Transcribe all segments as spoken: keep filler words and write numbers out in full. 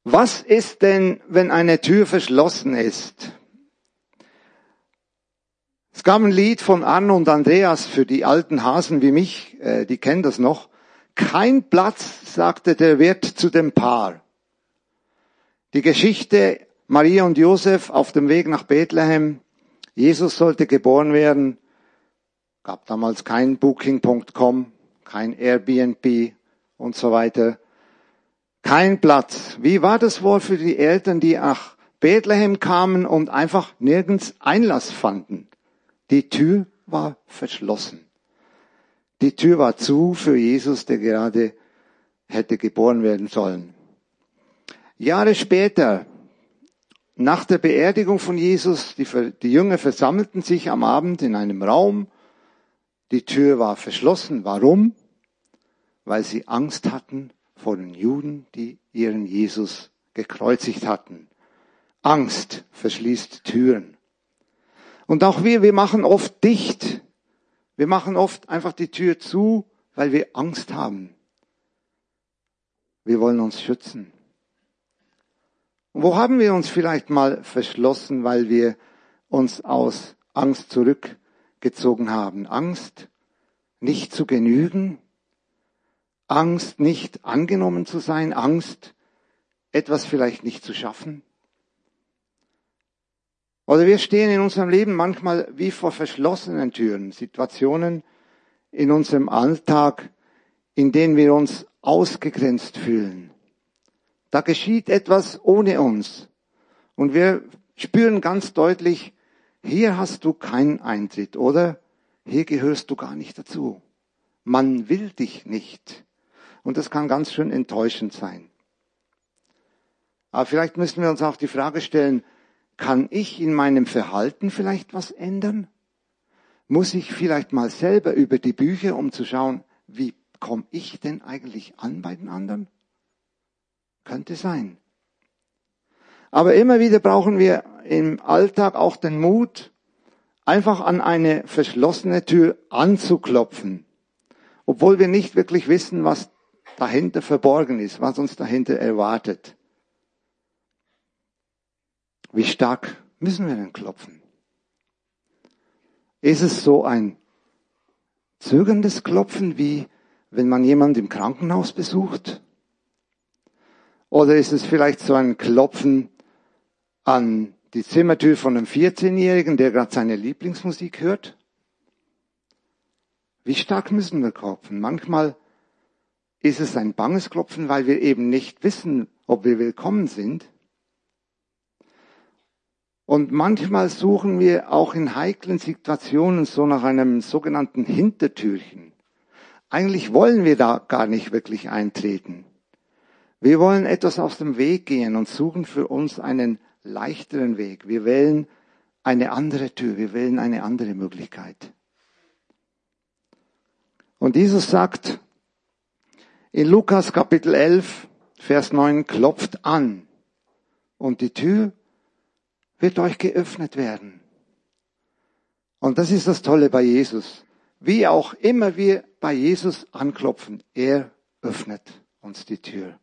Was ist denn, wenn eine Tür verschlossen ist? Es gab ein Lied von Arno und Andreas für die alten Hasen wie mich, äh, die kennen das noch. Kein Platz, sagte der Wirt zu dem Paar. Die Geschichte Maria und Josef auf dem Weg nach Bethlehem. Jesus sollte geboren werden. Gab damals kein Booking Punkt com, kein Airbnb und so weiter. Kein Platz. Wie war das wohl für die Eltern, die nach Bethlehem kamen und einfach nirgends Einlass fanden? Die Tür war verschlossen. Die Tür war zu für Jesus, der gerade hätte geboren werden sollen. Jahre später, nach der Beerdigung von Jesus, die, die Jünger versammelten sich am Abend in einem Raum. Die Tür war verschlossen. Warum? Weil sie Angst hatten vor den Juden, die ihren Jesus gekreuzigt hatten. Angst verschließt Türen. Und auch wir, wir machen oft dicht. Wir machen oft einfach die Tür zu, weil wir Angst haben. Wir wollen uns schützen. Und wo haben wir uns vielleicht mal verschlossen, weil wir uns aus Angst zurückgezogen haben? Angst, nicht zu genügen. Angst, nicht angenommen zu sein. Angst, etwas vielleicht nicht zu schaffen. Oder wir stehen in unserem Leben manchmal wie vor verschlossenen Türen, Situationen in unserem Alltag, in denen wir uns ausgegrenzt fühlen. Da geschieht etwas ohne uns. Und wir spüren ganz deutlich, hier hast du keinen Eintritt oder hier gehörst du gar nicht dazu. Man will dich nicht. Und das kann ganz schön enttäuschend sein. Aber vielleicht müssen wir uns auch die Frage stellen, kann ich in meinem Verhalten vielleicht was ändern? Muss ich vielleicht mal selber über die Bücher, um zu schauen, wie komme ich denn eigentlich an bei den anderen? Könnte sein. Aber immer wieder brauchen wir im Alltag auch den Mut, einfach an eine verschlossene Tür anzuklopfen, obwohl wir nicht wirklich wissen, was dahinter verborgen ist, was uns dahinter erwartet. Wie stark müssen wir denn klopfen? Ist es so ein zögerndes Klopfen, wie wenn man jemanden im Krankenhaus besucht? Oder ist es vielleicht so ein Klopfen an die Zimmertür von einem vierzehnjährigen, der gerade seine Lieblingsmusik hört? Wie stark müssen wir klopfen? Manchmal ist es ein banges Klopfen, weil wir eben nicht wissen, ob wir willkommen sind. Und manchmal suchen wir auch in heiklen Situationen so nach einem sogenannten Hintertürchen. Eigentlich wollen wir da gar nicht wirklich eintreten. Wir wollen etwas aus dem Weg gehen und suchen für uns einen leichteren Weg. Wir wählen eine andere Tür, wir wählen eine andere Möglichkeit. Und Jesus sagt in Lukas Kapitel elf, Vers neun, klopft an und die Tür wird euch geöffnet werden. Und das ist das Tolle bei Jesus. Wie auch immer wir bei Jesus anklopfen, er öffnet uns die Tür.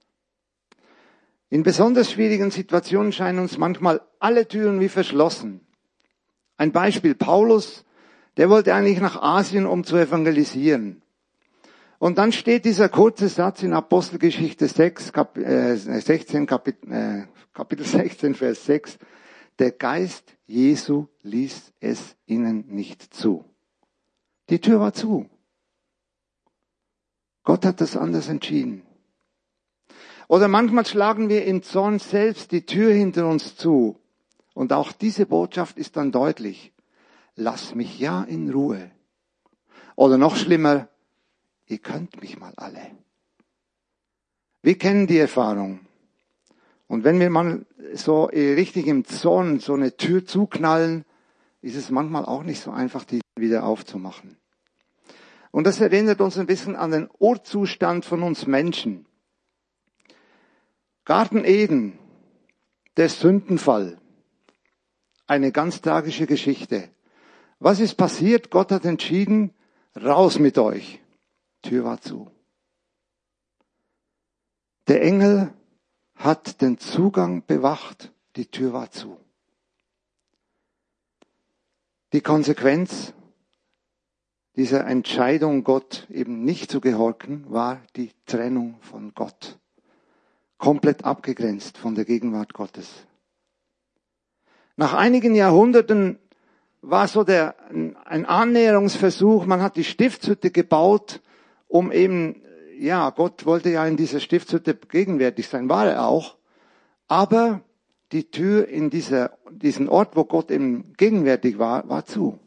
In besonders schwierigen Situationen scheinen uns manchmal alle Türen wie verschlossen. Ein Beispiel, Paulus, der wollte eigentlich nach Asien, um zu evangelisieren. Und dann steht dieser kurze Satz in Apostelgeschichte sechs, Kap, äh, sechzehn, Kapitel, äh, Kapitel sechzehn, Vers sechs. Der Geist Jesu ließ es ihnen nicht zu. Die Tür war zu. Gott hat das anders entschieden. Oder manchmal schlagen wir im Zorn selbst die Tür hinter uns zu. Und auch diese Botschaft ist dann deutlich. Lass mich ja in Ruhe. Oder noch schlimmer, ihr könnt mich mal alle. Wir kennen die Erfahrung. Und wenn wir mal so richtig im Zorn so eine Tür zuknallen, ist es manchmal auch nicht so einfach, die wieder aufzumachen. Und das erinnert uns ein bisschen an den Urzustand von uns Menschen. Garten Eden, der Sündenfall, eine ganz tragische Geschichte. Was ist passiert? Gott hat entschieden, raus mit euch. Tür war zu. Der Engel hat den Zugang bewacht, die Tür war zu. Die Konsequenz dieser Entscheidung, Gott eben nicht zu gehorchen, war die Trennung von Gott. Komplett abgegrenzt von der Gegenwart Gottes. Nach einigen Jahrhunderten war so der, ein Annäherungsversuch, man hat die Stiftshütte gebaut, um eben, ja, Gott wollte ja in dieser Stiftshütte gegenwärtig sein, war er auch, aber die Tür in dieser, diesen Ort, wo Gott eben gegenwärtig war, war zu.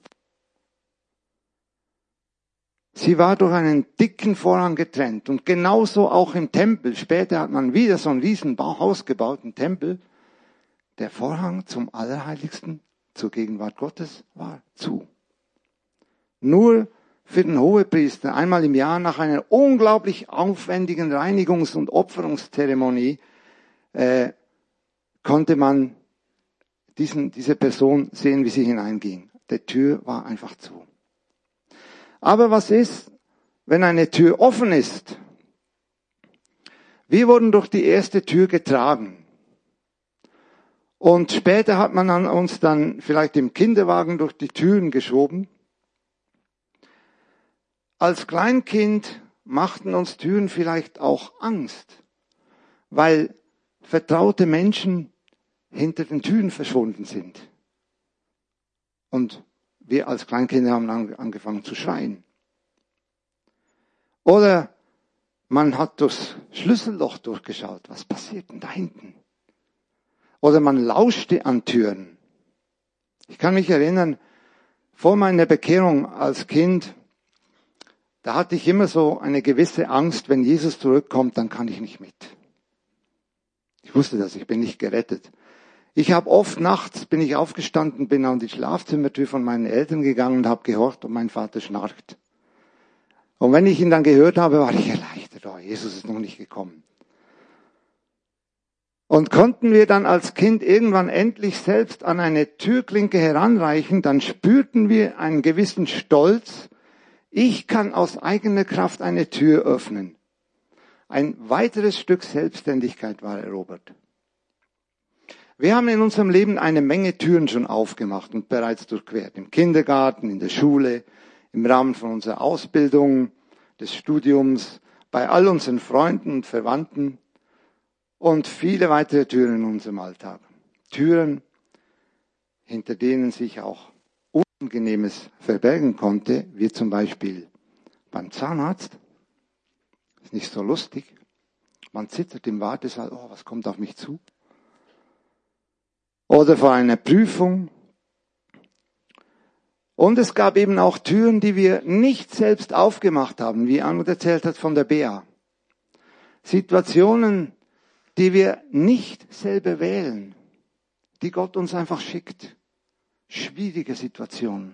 Sie war durch einen dicken Vorhang getrennt und genauso auch im Tempel. Später hat man wieder so ein riesen Haus gebaut, einen Tempel. Der Vorhang zum Allerheiligsten, zur Gegenwart Gottes, war zu. Nur für den Hohepriester einmal im Jahr nach einer unglaublich aufwendigen Reinigungs- und Opferungszeremonie äh, konnte man diesen, diese Person sehen, wie sie hineinging. Die Tür war einfach zu. Aber was ist, wenn eine Tür offen ist? Wir wurden durch die erste Tür getragen. Und später hat man an uns dann vielleicht im Kinderwagen durch die Türen geschoben. Als Kleinkind machten uns Türen vielleicht auch Angst, weil vertraute Menschen hinter den Türen verschwunden sind. Und wir als Kleinkinder haben angefangen zu schreien. Oder man hat durchs Schlüsselloch durchgeschaut. Was passiert denn da hinten? Oder man lauschte an Türen. Ich kann mich erinnern, vor meiner Bekehrung als Kind, da hatte ich immer so eine gewisse Angst, wenn Jesus zurückkommt, dann kann ich nicht mit. Ich wusste das, ich bin nicht gerettet. Ich habe oft nachts, bin ich aufgestanden, bin an die Schlafzimmertür von meinen Eltern gegangen und habe gehorcht, ob mein Vater schnarcht. Und wenn ich ihn dann gehört habe, war ich erleichtert, oh, Jesus ist noch nicht gekommen. Und konnten wir dann als Kind irgendwann endlich selbst an eine Türklinke heranreichen, dann spürten wir einen gewissen Stolz. Ich kann aus eigener Kraft eine Tür öffnen. Ein weiteres Stück Selbstständigkeit war erobert. Wir haben in unserem Leben eine Menge Türen schon aufgemacht und bereits durchquert. Im Kindergarten, in der Schule, im Rahmen von unserer Ausbildung, des Studiums, bei all unseren Freunden und Verwandten und viele weitere Türen in unserem Alltag. Türen, hinter denen sich auch Unangenehmes verbergen konnte, wie zum Beispiel beim Zahnarzt. Ist nicht so lustig. Man zittert im Wartesaal, oh, was kommt auf mich zu? Oder vor einer Prüfung. Und es gab eben auch Türen, die wir nicht selbst aufgemacht haben, wie Arnold erzählt hat von der Bea. Situationen, die wir nicht selber wählen, die Gott uns einfach schickt. Schwierige Situationen.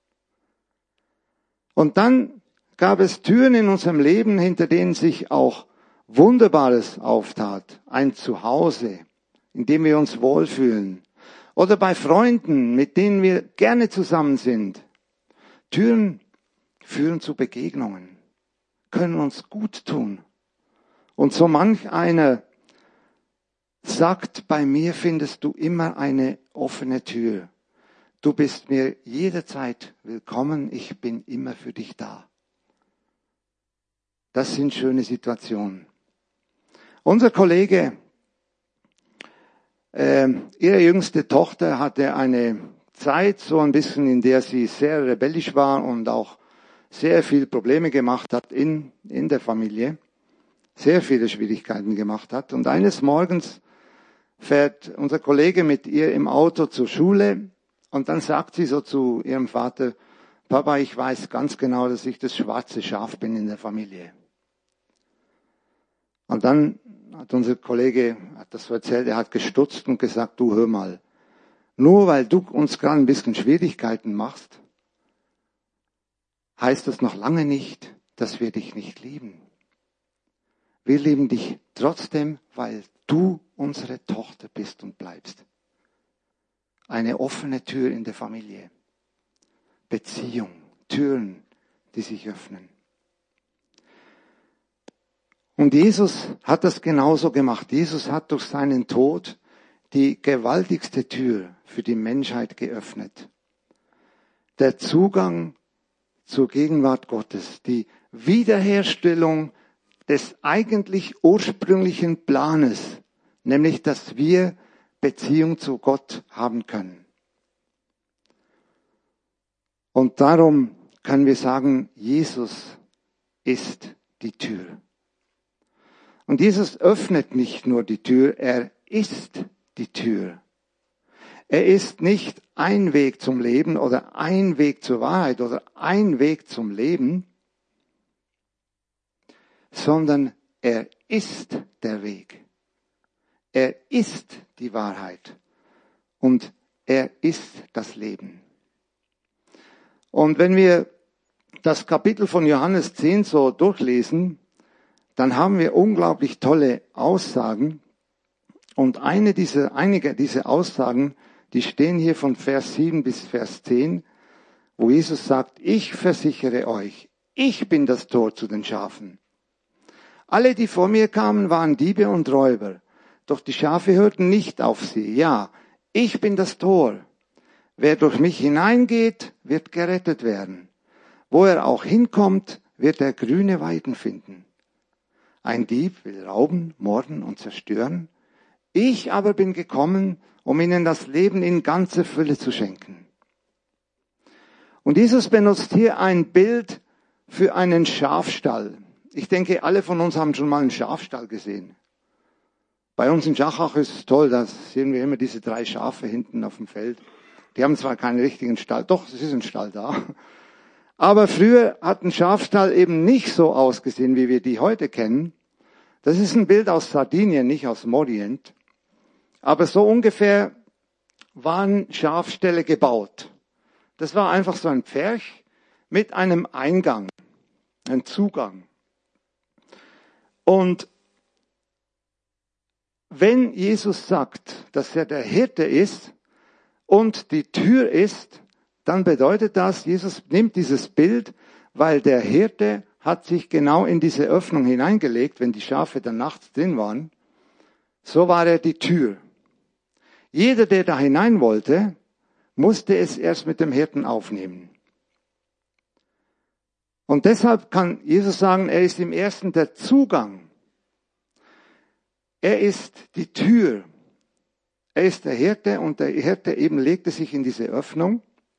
Und dann gab es Türen in unserem Leben, hinter denen sich auch Wunderbares auftat. Ein Zuhause, in dem wir uns wohlfühlen. Oder bei Freunden, mit denen wir gerne zusammen sind. Türen führen zu Begegnungen, können uns gut tun. Und so manch einer sagt, bei mir findest du immer eine offene Tür. Du bist mir jederzeit willkommen, ich bin immer für dich da. Das sind schöne Situationen. Unser Kollege, äh, ihre jüngste Tochter hatte eine Zeit, so ein bisschen, in der sie sehr rebellisch war und auch sehr viel Probleme gemacht hat in, in der Familie, sehr viele Schwierigkeiten gemacht hat. Und eines Morgens fährt unser Kollege mit ihr im Auto zur Schule und dann sagt sie so zu ihrem Vater, Papa, ich weiß ganz genau, dass ich das schwarze Schaf bin in der Familie. Und dann hat unser Kollege, hat das so erzählt, er hat gestutzt und gesagt, du hör mal, nur weil du uns gerade ein bisschen Schwierigkeiten machst, heißt das noch lange nicht, dass wir dich nicht lieben. Wir lieben dich trotzdem, weil du unsere Tochter bist und bleibst. Eine offene Tür in der Familie. Beziehung, Türen, die sich öffnen. Und Jesus hat das genauso gemacht. Jesus hat durch seinen Tod die gewaltigste Tür für die Menschheit geöffnet. Der Zugang zur Gegenwart Gottes, die Wiederherstellung des eigentlich ursprünglichen Planes, nämlich dass wir Beziehung zu Gott haben können. Und darum können wir sagen, Jesus ist die Tür. Und Jesus öffnet nicht nur die Tür, er ist die Tür. Er ist nicht ein Weg zum Leben oder ein Weg zur Wahrheit oder ein Weg zum Leben, sondern er ist der Weg. Er ist die Wahrheit und er ist das Leben. Und wenn wir das Kapitel von Johannes zehn so durchlesen, dann haben wir unglaublich tolle Aussagen. Und eine dieser, einige dieser Aussagen, die stehen hier von Vers sieben bis Vers zehn, wo Jesus sagt, ich versichere euch, ich bin das Tor zu den Schafen. Alle, die vor mir kamen, waren Diebe und Räuber. Doch die Schafe hörten nicht auf sie. Ja, ich bin das Tor. Wer durch mich hineingeht, wird gerettet werden. Wo er auch hinkommt, wird er grüne Weiden finden. Ein Dieb will rauben, morden und zerstören. Ich aber bin gekommen, um ihnen das Leben in ganzer Fülle zu schenken. Und Jesus benutzt hier ein Bild für einen Schafstall. Ich denke, alle von uns haben schon mal einen Schafstall gesehen. Bei uns in Schachach ist es toll, da sehen wir immer diese drei Schafe hinten auf dem Feld. Die haben zwar keinen richtigen Stall, doch, es ist ein Stall da. Aber früher hat ein Schafstall eben nicht so ausgesehen, wie wir die heute kennen. Das ist ein Bild aus Sardinien, nicht aus Morient. Aber so ungefähr waren Schafställe gebaut. Das war einfach so ein Pferch mit einem Eingang, ein Zugang. Und wenn Jesus sagt, dass er der Hirte ist und die Tür ist, dann bedeutet das, Jesus nimmt dieses Bild, weil der Hirte hat sich genau in diese Öffnung hineingelegt, wenn die Schafe dann nachts drin waren. So war er die Tür. Jeder, der da hinein wollte, musste es erst mit dem Hirten aufnehmen. Und deshalb kann Jesus sagen, er ist im ersten der Zugang. Er ist die Tür. Er ist der Hirte und der Hirte eben legte sich in diese Öffnung.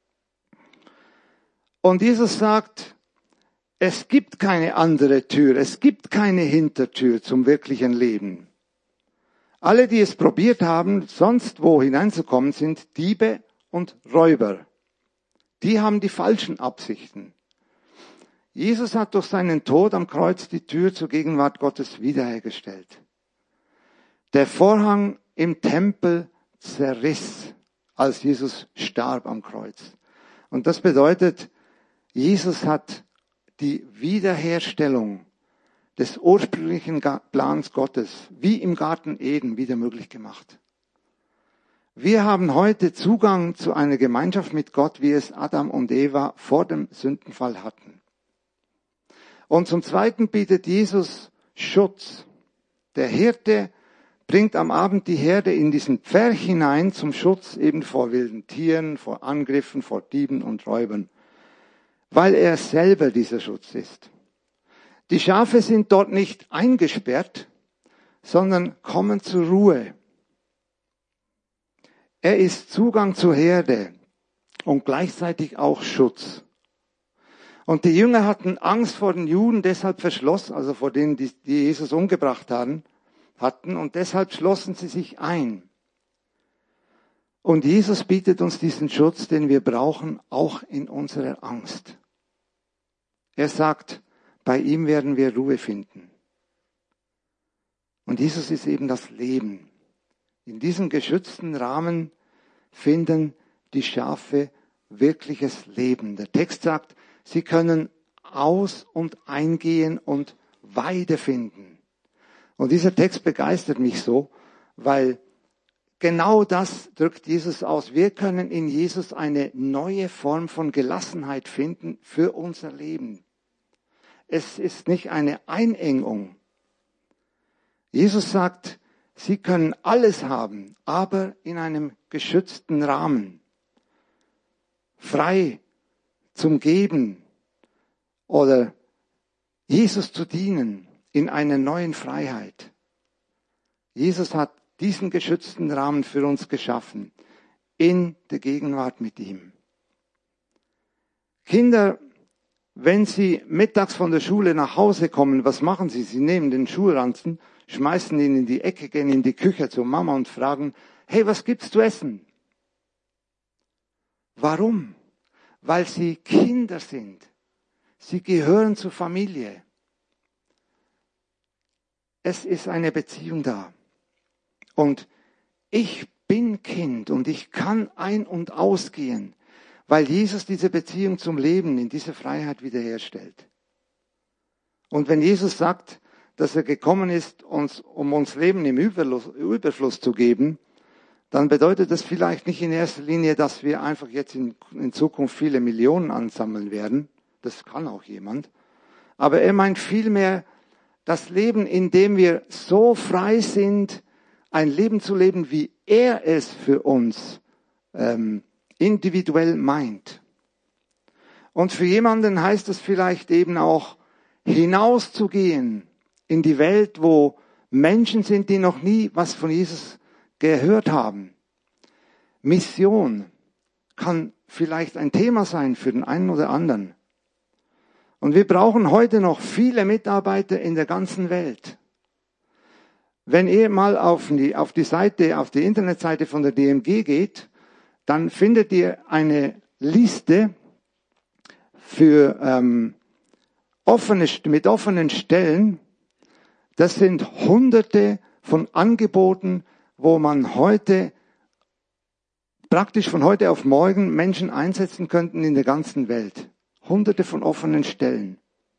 Und Jesus sagt, es gibt keine andere Tür, es gibt keine Hintertür zum wirklichen Leben. Alle, die es probiert haben, sonst wo hineinzukommen, sind Diebe und Räuber. Die haben die falschen Absichten. Jesus hat durch seinen Tod am Kreuz die Tür zur Gegenwart Gottes wiederhergestellt. Der Vorhang im Tempel zerriss, als Jesus starb am Kreuz. Und das bedeutet, Jesus hat die Wiederherstellung des ursprünglichen Plans Gottes, wie im Garten Eden, wieder möglich gemacht. Wir haben heute Zugang zu einer Gemeinschaft mit Gott, wie es Adam und Eva vor dem Sündenfall hatten. Und zum Zweiten bietet Jesus Schutz. Der Hirte bringt am Abend die Herde in diesen Pferch hinein zum Schutz eben vor wilden Tieren, vor Angriffen, vor Dieben und Räubern, weil er selber dieser Schutz ist. Die Schafe sind dort nicht eingesperrt, sondern kommen zur Ruhe. Er ist Zugang zur Herde und gleichzeitig auch Schutz. Und die Jünger hatten Angst vor den Juden, deshalb verschlossen, also vor denen, die, die Jesus umgebracht hatten, hatten, und deshalb schlossen sie sich ein. Und Jesus bietet uns diesen Schutz, den wir brauchen, auch in unserer Angst. Er sagt, bei ihm werden wir Ruhe finden. Und Jesus ist eben das Leben. In diesem geschützten Rahmen finden die Schafe wirkliches Leben. Der Text sagt, sie können aus- und eingehen und Weide finden. Und dieser Text begeistert mich so, weil genau das drückt Jesus aus. Wir können in Jesus eine neue Form von Gelassenheit finden für unser Leben. Es ist nicht eine Einengung, Jesus sagt, sie können alles haben, aber in einem geschützten Rahmen. Frei zum Geben oder Jesus zu dienen in einer neuen Freiheit. Jesus hat diesen geschützten Rahmen für uns geschaffen, in der Gegenwart mit ihm. Kinder, wenn sie mittags von der Schule nach Hause kommen, was machen sie? Sie nehmen den Schulranzen, schmeißen ihn in die Ecke, gehen in die Küche zur Mama und fragen, hey, was gibt's zu essen? Warum? Weil sie Kinder sind. Sie gehören zur Familie. Es ist eine Beziehung da. Und ich bin Kind und ich kann ein- und ausgehen, weil Jesus diese Beziehung zum Leben in dieser Freiheit wiederherstellt. Und wenn Jesus sagt, dass er gekommen ist, uns, um uns Leben im Überfluss, Überfluss zu geben, dann bedeutet das vielleicht nicht in erster Linie, dass wir einfach jetzt in, in Zukunft viele Millionen ansammeln werden. Das kann auch jemand. Aber er meint vielmehr das Leben, in dem wir so frei sind, ein Leben zu leben, wie er es für uns ähm, individuell meint. Und für jemanden heißt es vielleicht eben auch, hinauszugehen in die Welt, wo Menschen sind, die noch nie was von Jesus gehört haben. Mission kann vielleicht ein Thema sein für den einen oder anderen. Und wir brauchen heute noch viele Mitarbeiter in der ganzen Welt. Wenn ihr mal auf die, auf die Seite, auf die Internetseite von der D M G geht, dann findet ihr eine Liste für ähm, offene, mit offenen Stellen. Das sind Hunderte von Angeboten, wo man heute, praktisch von heute auf morgen Menschen einsetzen könnten in der ganzen Welt. Hunderte von offenen Stellen.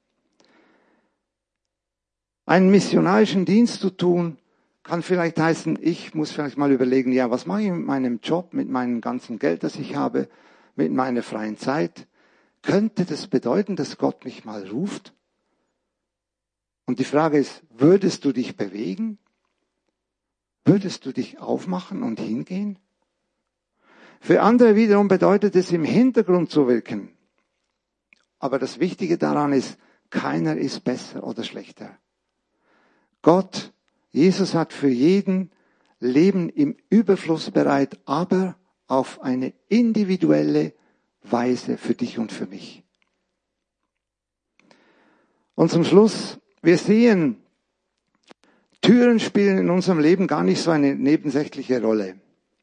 Einen missionarischen Dienst zu tun, kann vielleicht heißen, ich muss vielleicht mal überlegen, ja, was mache ich mit meinem Job, mit meinem ganzen Geld, das ich habe, mit meiner freien Zeit? Könnte das bedeuten, dass Gott mich mal ruft? Und die Frage ist, würdest du dich bewegen? Würdest du dich aufmachen und hingehen? Für andere wiederum bedeutet es, im Hintergrund zu wirken. Aber das Wichtige daran ist, keiner ist besser oder schlechter. Gott, Jesus hat für jeden Leben im Überfluss bereit, aber auf eine individuelle Weise für dich und für mich. Und zum Schluss, wir sehen, Türen spielen in unserem Leben gar nicht so eine nebensächliche Rolle.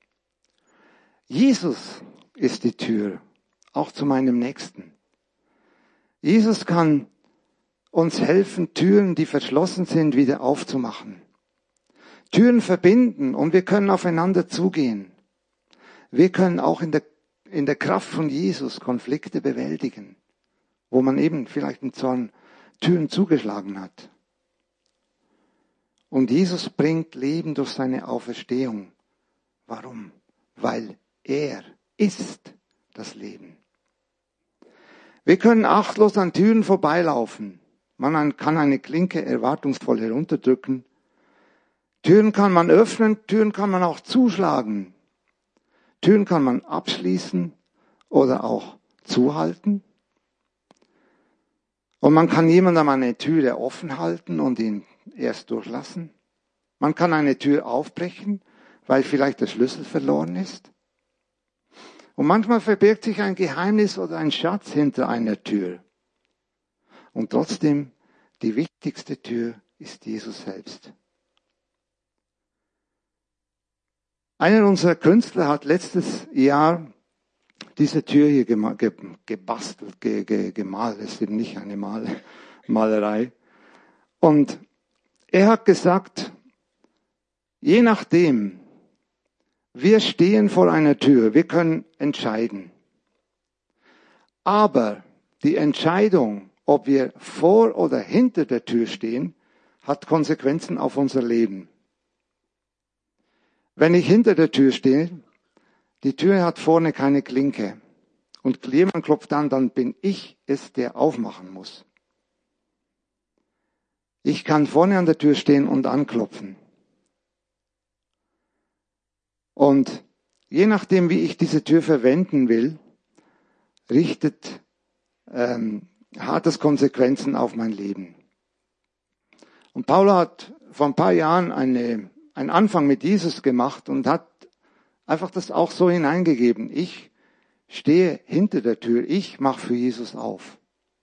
Jesus ist die Tür, auch zu meinem Nächsten. Jesus kann uns helfen, Türen, die verschlossen sind, wieder aufzumachen. Türen verbinden und wir können aufeinander zugehen. Wir können auch in der, in der Kraft von Jesus Konflikte bewältigen, wo man eben vielleicht im Zorn Türen zugeschlagen hat. Und Jesus bringt Leben durch seine Auferstehung. Warum? Weil er ist das Leben. Wir können achtlos an Türen vorbeilaufen. Man kann eine Klinke erwartungsvoll herunterdrücken. Türen kann man öffnen, Türen kann man auch zuschlagen. Türen kann man abschließen oder auch zuhalten. Und man kann jemandem eine Türe offen halten und ihn erst durchlassen. Man kann eine Tür aufbrechen, weil vielleicht der Schlüssel verloren ist. Und manchmal verbirgt sich ein Geheimnis oder ein Schatz hinter einer Tür. Und trotzdem, die wichtigste Tür ist Jesus selbst. Einer unserer Künstler hat letztes Jahr diese Tür hier gebastelt, gemalt. Es ist eben nicht eine Mal Malerei. Und er hat gesagt, je nachdem, wir stehen vor einer Tür, wir können entscheiden. Aber die Entscheidung, ob wir vor oder hinter der Tür stehen, hat Konsequenzen auf unser Leben. Wenn ich hinter der Tür stehe, die Tür hat vorne keine Klinke und jemand klopft an, dann bin ich es, der aufmachen muss. Ich kann vorne an der Tür stehen und anklopfen. Und je nachdem, wie ich diese Tür verwenden will, richtet ähm, hat es Konsequenzen auf mein Leben. Und Paulus hat vor ein paar Jahren eine, einen Anfang mit Jesus gemacht und hat einfach das auch so hineingegeben. Ich stehe hinter der Tür, ich mache für Jesus auf.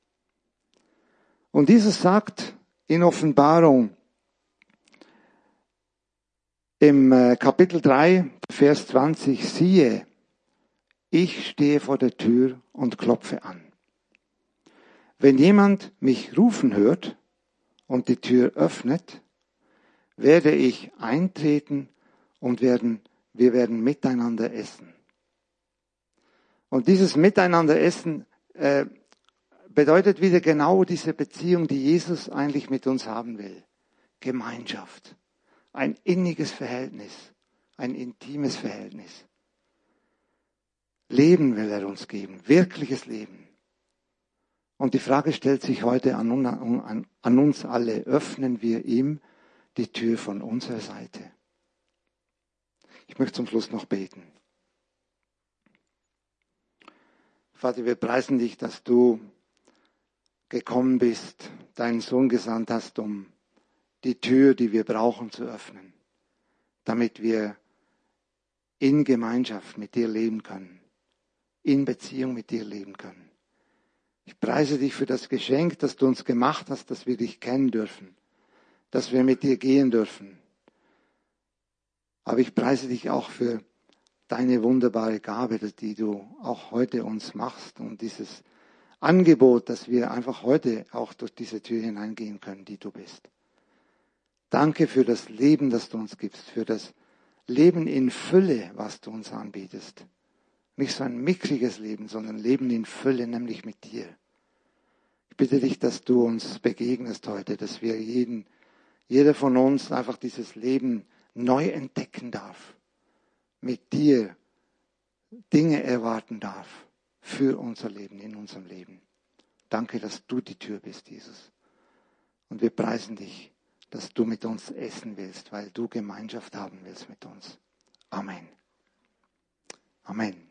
Und Jesus sagt in Offenbarung im Kapitel drei, Vers zwanzig, siehe, ich stehe vor der Tür und klopfe an. Wenn jemand mich rufen hört und die Tür öffnet, werde ich eintreten und werden, wir werden miteinander essen. Und dieses Miteinander essen äh, bedeutet wieder genau diese Beziehung, die Jesus eigentlich mit uns haben will. Gemeinschaft, ein inniges Verhältnis, ein intimes Verhältnis. Leben will er uns geben, wirkliches Leben. Und die Frage stellt sich heute an, an, an uns alle, öffnen wir ihm die Tür von unserer Seite? Ich möchte zum Schluss noch beten. Vater, wir preisen dich, dass du gekommen bist, deinen Sohn gesandt hast, um die Tür, die wir brauchen, zu öffnen, damit wir in Gemeinschaft mit dir leben können, in Beziehung mit dir leben können. Ich preise dich für das Geschenk, das du uns gemacht hast, dass wir dich kennen dürfen, dass wir mit dir gehen dürfen. Aber ich preise dich auch für deine wunderbare Gabe, die du auch heute uns machst und dieses Angebot, dass wir einfach heute auch durch diese Tür hineingehen können, die du bist. Danke für das Leben, das du uns gibst, für das Leben in Fülle, was du uns anbietest. Nicht so ein mickriges Leben, sondern Leben in Fülle, nämlich mit dir. Ich bitte dich, dass du uns begegnest heute, dass wir jeden, jeder von uns einfach dieses Leben neu entdecken darf, mit dir Dinge erwarten darf für unser Leben, in unserem Leben. Danke, dass du die Tür bist, Jesus. Und wir preisen dich, dass du mit uns essen willst, weil du Gemeinschaft haben willst mit uns. Amen. Amen.